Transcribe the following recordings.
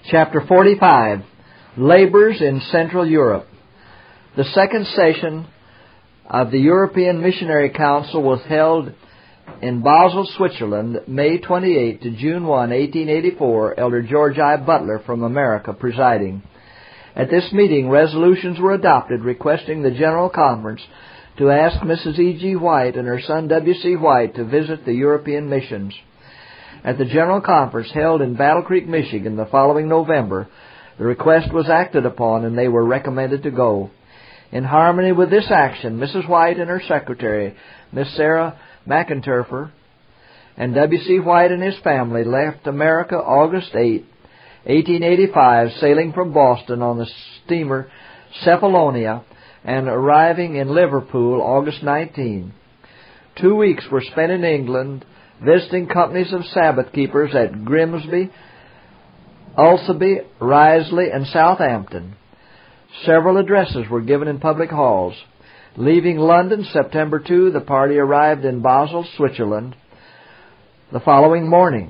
Chapter 45, Labors in Central Europe. The second session of the European Missionary Council was held in Basel, Switzerland, May 28 to June 1, 1884, Elder George I. Butler from America presiding. At this meeting, resolutions were adopted requesting the General Conference to ask Mrs. E.G. White and her son W.C. White to visit the European missions. At the General Conference held in Battle Creek, Michigan, the following November, the request was acted upon and they were recommended to go. In harmony with this action, Mrs. White and her secretary, Miss Sarah McInturfer, and W.C. White and his family left America August 8, 1885, sailing from Boston on the steamer Cephalonia and arriving in Liverpool August 19. 2 weeks were spent in England, visiting companies of Sabbath keepers at Grimsby, Ulceby, Risley, and Southampton. Several addresses were given in public halls. Leaving London September 2, the party arrived in Basel, Switzerland, the following morning.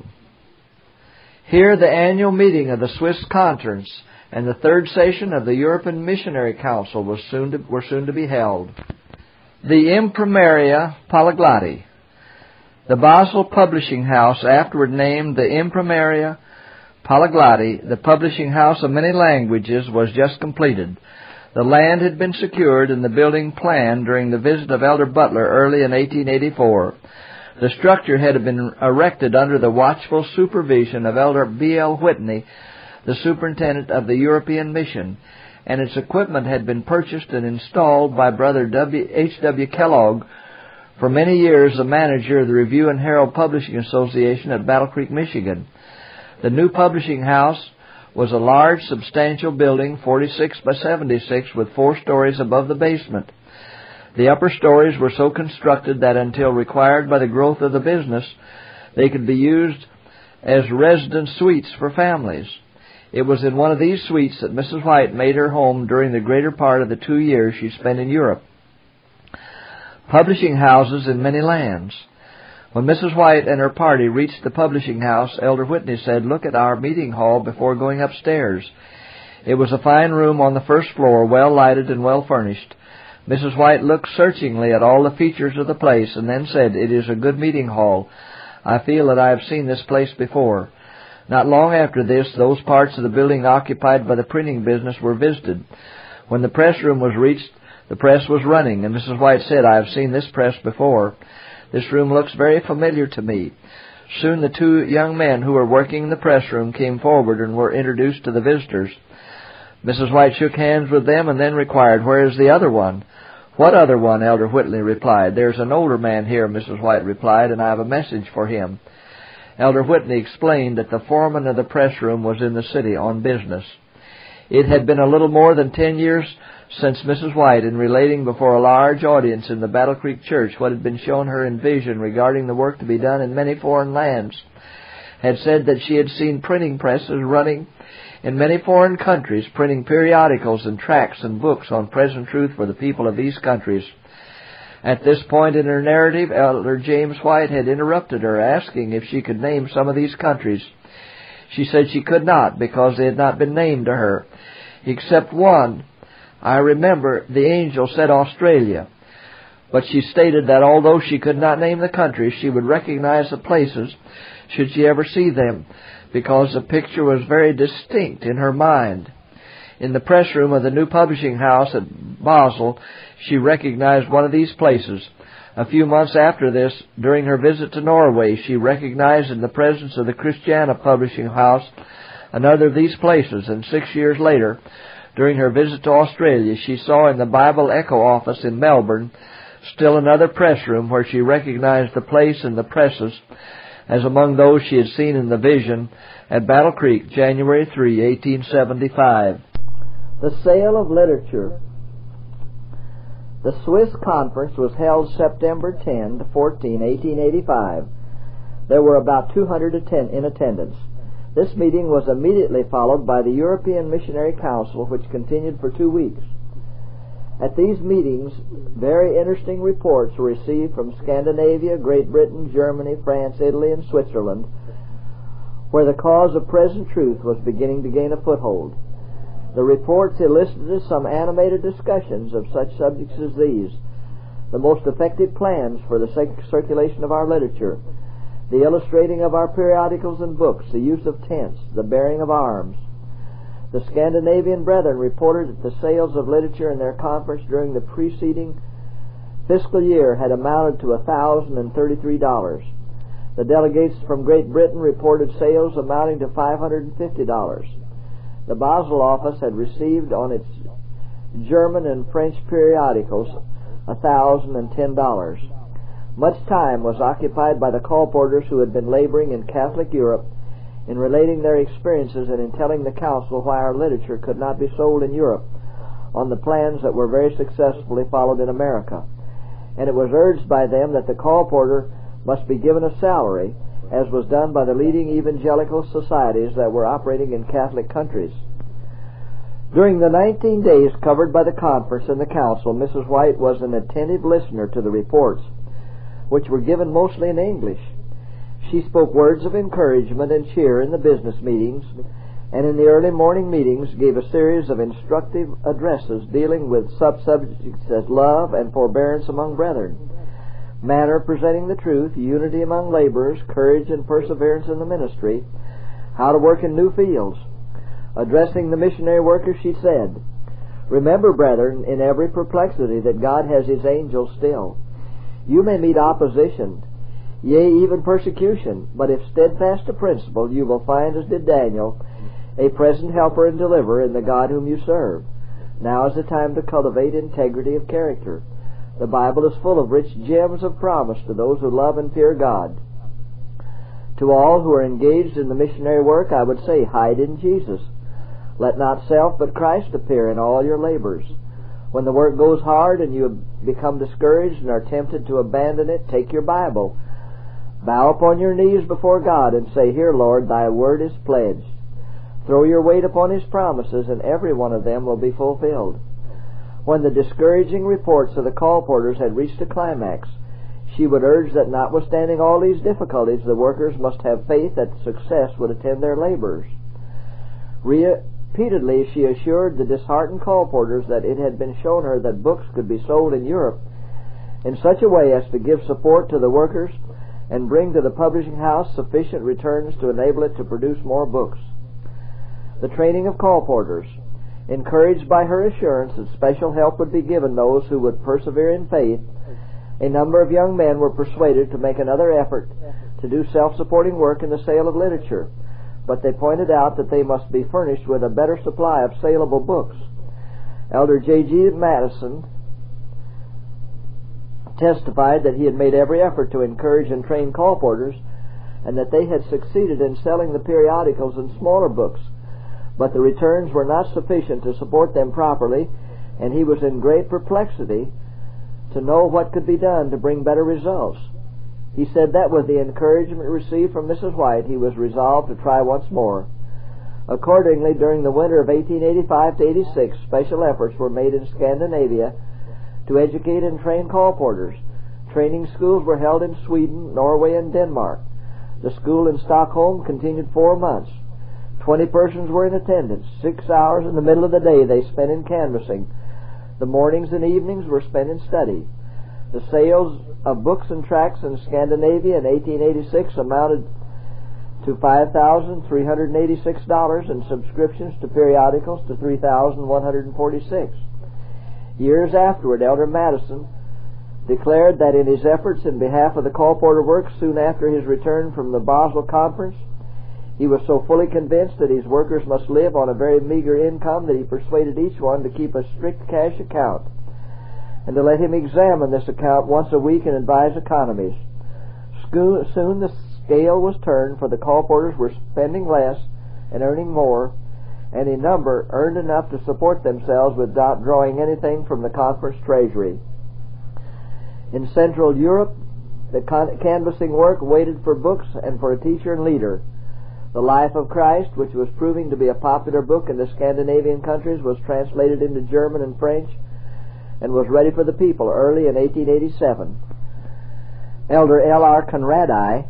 Here the annual meeting of the Swiss Conference and the third session of the European Missionary Council were soon to be held. The Imprimeria Polygloti. The Basel Publishing House, afterward named the Imprimeria Polygloti, the publishing house of many languages, was just completed. The land had been secured and the building planned during the visit of Elder Butler early in 1884. The structure had been erected under the watchful supervision of Elder B.L. Whitney, the superintendent of the European Mission, and its equipment had been purchased and installed by Brother H.W. Kellogg, for many years the manager of the Review and Herald Publishing Association at Battle Creek, Michigan. The new publishing house was a large, substantial building, 46 by 76, with 4 stories above the basement. The upper stories were so constructed that until required by the growth of the business, they could be used as residence suites for families. It was in one of these suites that Mrs. White made her home during the greater part of the 2 years she spent in Europe. Publishing houses in many lands. When Mrs. White and her party reached the publishing house, Elder Whitney said, "Look at our meeting hall before going upstairs." It was a fine room on the first floor, well lighted and well furnished. Mrs. White looked searchingly at all the features of the place and then said, "It is a good meeting hall. I feel that I have seen this place before." Not long after this, those parts of the building occupied by the printing business were visited. When the press room was reached, the press was running, and Mrs. White said, "I have seen this press before. This room looks very familiar to me." Soon the 2 young men who were working in the press room came forward and were introduced to the visitors. Mrs. White shook hands with them and then inquired, "Where is the other one?" "What other one?" Elder Whitney replied. "There's an older man here," Mrs. White replied, "and I have a message for him." Elder Whitney explained that the foreman of the press room was in the city on business. It had been a little more than 10 years since Mrs. White, in relating before a large audience in the Battle Creek Church what had been shown her in vision regarding the work to be done in many foreign lands, had said that she had seen printing presses running in many foreign countries, printing periodicals and tracts and books on present truth for the people of these countries. At this point in her narrative, Elder James White had interrupted her, asking if she could name some of these countries. She said she could not, because they had not been named to her, except one. I remember the angel said Australia, but she stated that although she could not name the countries, she would recognize the places should she ever see them, because the picture was very distinct in her mind. In the press room of the new publishing house at Basel, she recognized one of these places. A few months after this, during her visit to Norway, she recognized in the presence of the Christiana publishing house another of these places, and 6 years later, during her visit to Australia, she saw in the Bible Echo office in Melbourne still another press room where she recognized the place and the presses as among those she had seen in the vision at Battle Creek, January 3, 1875. The sale of literature. The Swiss Conference was held September 10 to 14, 1885. There were about 200 in attendance. This meeting was immediately followed by the European Missionary Council, which continued for 2 weeks. At these meetings, very interesting reports were received from Scandinavia, Great Britain, Germany, France, Italy, and Switzerland, where the cause of present truth was beginning to gain a foothold. The reports elicited some animated discussions of such subjects as these: the most effective plans for the circulation of our literature, the illustrating of our periodicals and books, the use of tents, the bearing of arms. The Scandinavian brethren reported that the sales of literature in their conference during the preceding fiscal year had amounted to $1,033. The delegates from Great Britain reported sales amounting to $550. The Basel office had received on its German and French periodicals $1,010. Much time was occupied by the colporteurs who had been laboring in Catholic Europe in relating their experiences and in telling the council why our literature could not be sold in Europe on the plans that were very successfully followed in America. And it was urged by them that the colporteur must be given a salary, as was done by the leading evangelical societies that were operating in Catholic countries. During the 19 days covered by the conference and the council, Mrs. White was an attentive listener to the reports, which were given mostly in English. She spoke words of encouragement and cheer in the business meetings, and in the early morning meetings gave a series of instructive addresses dealing with sub-subjects as love and forbearance among brethren, manner of presenting the truth, unity among laborers, courage and perseverance in the ministry, how to work in new fields. Addressing the missionary workers, she said, "Remember, brethren, in every perplexity that God has His angels still. You may meet opposition, yea, even persecution, but if steadfast to principle, you will find, as did Daniel, a present helper and deliverer in the God whom you serve. Now is the time to cultivate integrity of character. The Bible is full of rich gems of promise to those who love and fear God. To all who are engaged in the missionary work, I would say, hide in Jesus. Let not self but Christ appear in all your labors. When the work goes hard and you become discouraged and are tempted to abandon it, take your Bible. Bow upon your knees before God and say, Here, Lord, thy word is pledged. Throw your weight upon His promises, and every one of them will be fulfilled." When the discouraging reports of the colporteurs had reached a climax, she would urge that notwithstanding all these difficulties, the workers must have faith that success would attend their labors. Repeatedly she assured the disheartened colporteurs that it had been shown her that books could be sold in Europe in such a way as to give support to the workers and bring to the publishing house sufficient returns to enable it to produce more books. The training of colporteurs. Encouraged by her assurance that special help would be given those who would persevere in faith, a number of young men were persuaded to make another effort to do self-supporting work in the sale of literature, but they pointed out that they must be furnished with a better supply of saleable books. Elder J.G. Madison testified that he had made every effort to encourage and train colporteurs, and that they had succeeded in selling the periodicals and smaller books, but the returns were not sufficient to support them properly, and he was in great perplexity to know what could be done to bring better results. He said that with the encouragement received from Mrs. White, he was resolved to try once more. Accordingly, during the winter of 1885-86, special efforts were made in Scandinavia to educate and train colporteurs. Training schools were held in Sweden, Norway, and Denmark. The school in Stockholm continued 4 months. 20 persons were in attendance. 6 hours in the middle of the day they spent in canvassing. The mornings and evenings were spent in study. The sales of books and tracts in Scandinavia in 1886 amounted to $5,386, and subscriptions to periodicals to $3,146. Years afterward, Elder Madison declared that in his efforts in behalf of the colporteur work soon after his return from the Basel Conference, he was so fully convinced that his workers must live on a very meager income that he persuaded each one to keep a strict cash account and to let him examine this account once a week and advise economies. Soon the scale was turned, for the colporteurs were spending less and earning more, and a number earned enough to support themselves without drawing anything from the conference treasury. In Central Europe, the canvassing work waited for books and for a teacher and leader. The Life of Christ, which was proving to be a popular book in the Scandinavian countries, was translated into German and French and was ready for the people early in 1887. Elder L.R. Conradi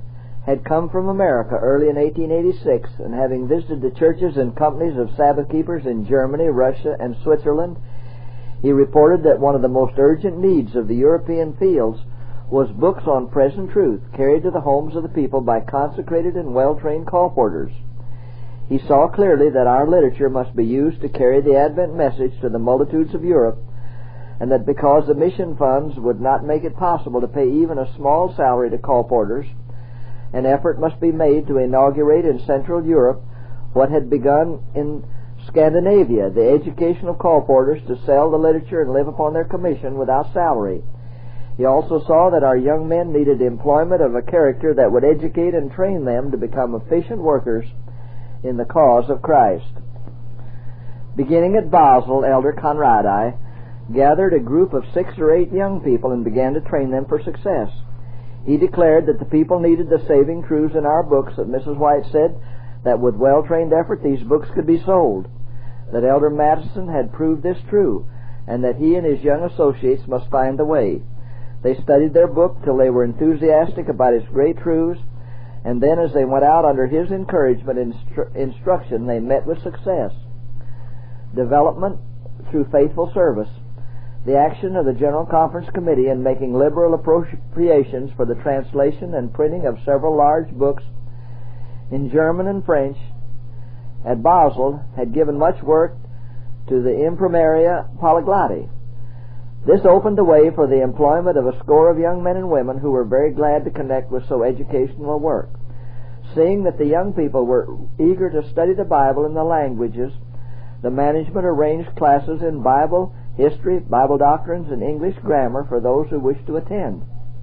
had come from America early in 1886, and having visited the churches and companies of Sabbath keepers in Germany, Russia, and Switzerland, he reported that one of the most urgent needs of the European fields was books on present truth carried to the homes of the people by consecrated and well-trained colporteurs. He saw clearly that our literature must be used to carry the Advent message to the multitudes of Europe, and that because the mission funds would not make it possible to pay even a small salary to colporteurs, an effort must be made to inaugurate in Central Europe what had begun in Scandinavia, the education of colporteurs to sell the literature and live upon their commission without salary. He also saw that our young men needed employment of a character that would educate and train them to become efficient workers in the cause of Christ. Beginning at Basel, Elder Conradi gathered a group of 6 or 8 young people and began to train them for success. He declared that the people needed the saving truths in our books, that Mrs. White said that with well-trained effort these books could be sold, that Elder Madison had proved this true, and that he and his young associates must find the way. They studied their book till they were enthusiastic about its great truths, and then as they went out under his encouragement and instruction, they met with success. Development through faithful service. The action of the General Conference Committee in making liberal appropriations for the translation and printing of several large books in German and French at Basel had given much work to the Imprimeria Polygloti. This opened the way for the employment of a score of young men and women who were very glad to connect with so educational a work. Seeing that the young people were eager to study the Bible in the languages, the management arranged classes in Bible, history, Bible doctrines, and English grammar for those who wished to attend.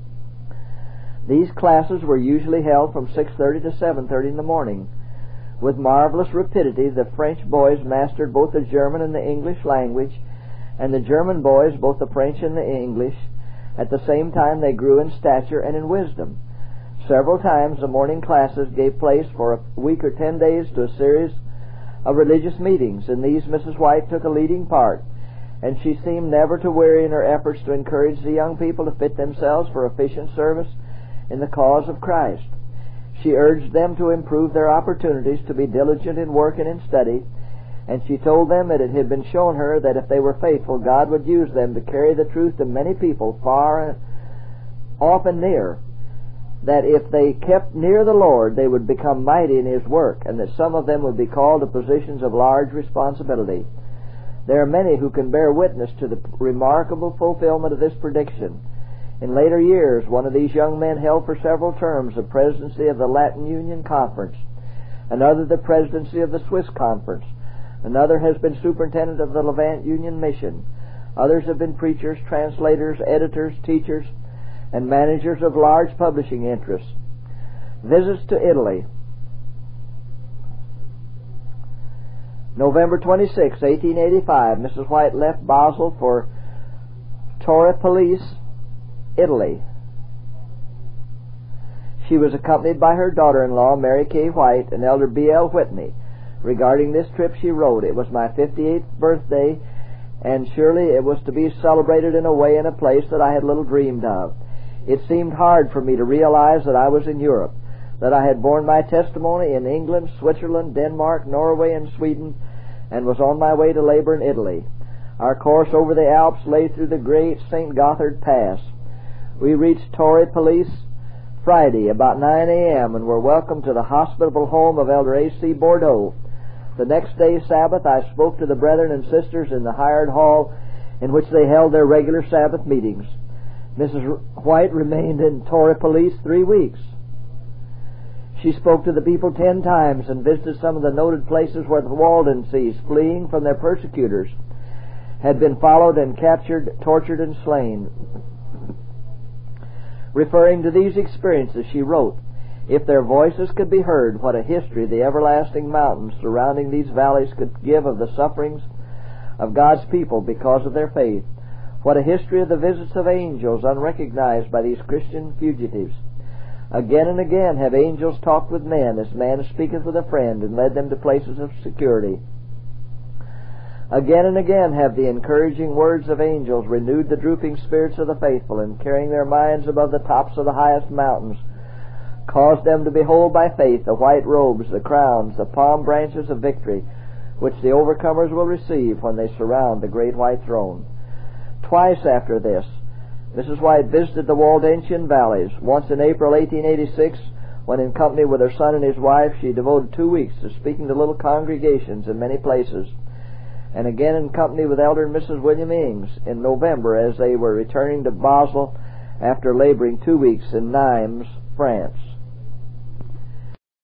These classes were usually held from 6:30 to 7:30 in the morning. With marvelous rapidity, the French boys mastered both the German and the English language, and the German boys both the French and the English. At the same time, they grew in stature and in wisdom. Several times the morning classes gave place for a week or 10 days to a series of religious meetings. In these Mrs. White took a leading part, and she seemed never to weary in her efforts to encourage the young people to fit themselves for efficient service in the cause of Christ. She urged them to improve their opportunities, to be diligent in work and in study, and she told them that it had been shown her that if they were faithful, God would use them to carry the truth to many people far off and near, that if they kept near the Lord, they would become mighty in His work, and that some of them would be called to positions of large responsibility. There are many who can bear witness to the remarkable fulfillment of this prediction. In later years, one of these young men held for several terms the presidency of the Latin Union Conference, another the presidency of the Swiss Conference, another has been superintendent of the Levant Union Mission, others have been preachers, translators, editors, teachers, and managers of large publishing interests. Visits to Italy. November 26, 1885, Mrs. White left Basel for Torre Pellice, Italy. She was accompanied by her daughter-in-law, Mary K. White, and Elder B.L. Whitney. Regarding this trip, she wrote, "It was my 58th birthday, and surely it was to be celebrated in a way and a place that I had little dreamed of. It seemed hard for me to realize that I was in Europe, that I had borne my testimony in England, Switzerland, Denmark, Norway, and Sweden, and was on my way to labor in Italy. Our course over the Alps lay through the great St. Gothard Pass. We reached Torre Pellice Friday about 9 a.m. and were welcomed to the hospitable home of Elder A.C. Bordeaux. The next day, Sabbath, I spoke to the brethren and sisters in the hired hall in which they held their regular Sabbath meetings. Mrs. White remained in Torre Pellice 3 weeks. She spoke to the people 10 times and visited some of the noted places where the Waldenses, fleeing from their persecutors, had been followed and captured, tortured, and slain. Referring to these experiences, she wrote, "If their voices could be heard, what a history the everlasting mountains surrounding these valleys could give of the sufferings of God's people because of their faith. What a history of the visits of angels unrecognized by these Christian fugitives. Again and again have angels talked with men as man speaketh with a friend, and led them to places of security. Again and again have the encouraging words of angels renewed the drooping spirits of the faithful, and carrying their minds above the tops of the highest mountains, caused them to behold by faith the white robes, the crowns, the palm branches of victory, which the overcomers will receive when they surround the great white throne. Twice after this, Mrs. White visited the Waldensian valleys, once in April 1886, when in company with her son and his wife she devoted 2 weeks to speaking to little congregations in many places, and again in company with Elder and Mrs. William Ings in November as they were returning to Basel after laboring 2 weeks in Nimes, France.